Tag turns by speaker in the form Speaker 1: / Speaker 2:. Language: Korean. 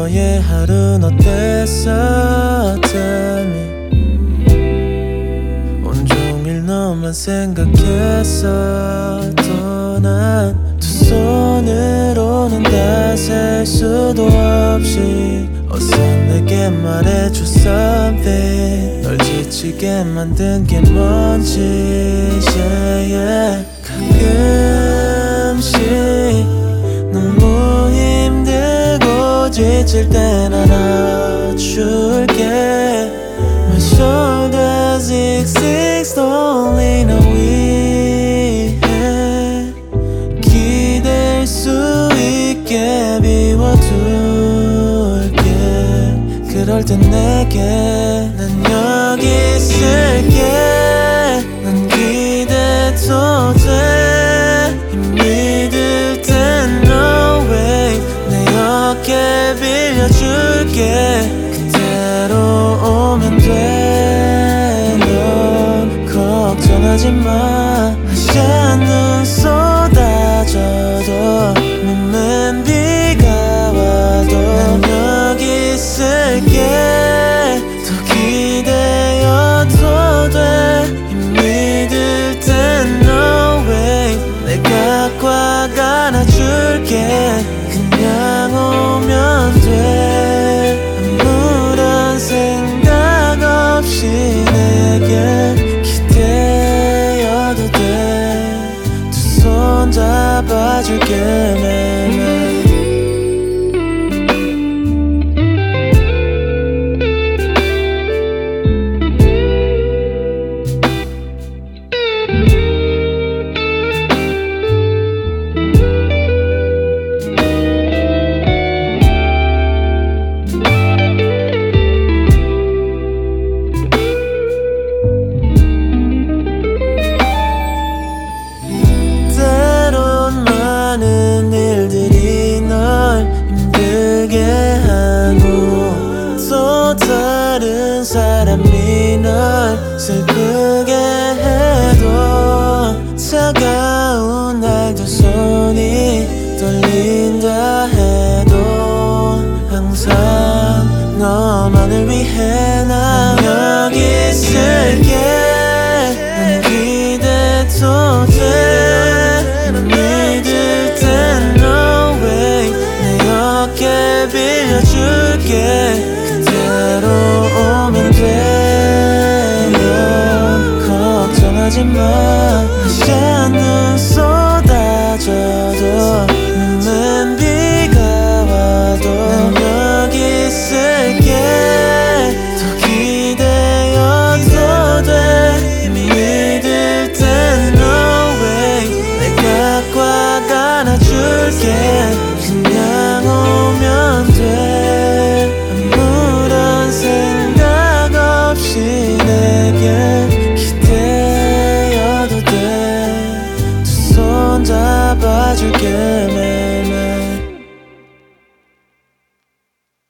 Speaker 1: 너의 하루는 어땠어? Tell me. 온종일 너만 생각했어. 또 난 두 손으로는 다 셀 수도 없이 어서 내게 말해줘 something. 널 지치게 만든 게 뭔지 yeah, yeah. 가끔씩 너무 힘들고 지칠 땐 안아줄게. My shoulders exist only 너 위해 기댈 수 있게 비워둘게. 그럴 땐 내게 난 여기 있을게. 난 기대도 돼. 힘이 들 땐 no way 내 어깨 빌려줄게. 그대로 오면 돼. 넌 걱정하지 마. 하얀 눈 쏟아져도 몸엔 비가 와도 난 여기 있을게. 더 기대어도 돼. 힘이 들 땐 no way 내가 꽉 안아줄게. 그냥 오면 돼. 아무런 생각 없이 내게 기대어도 돼. 두 손 잡아줄게 매일매일. 많은 일들이 널 힘들게 하고 또 다른 사람이 널 슬프게 해도 차가운 날도 손이 떨린다 해도 항상 너만을 위해 난 여기 있을게. 난 기대도 돼. 빌려줄게. 그대로 오면 돼. 넌 걱정하지 마.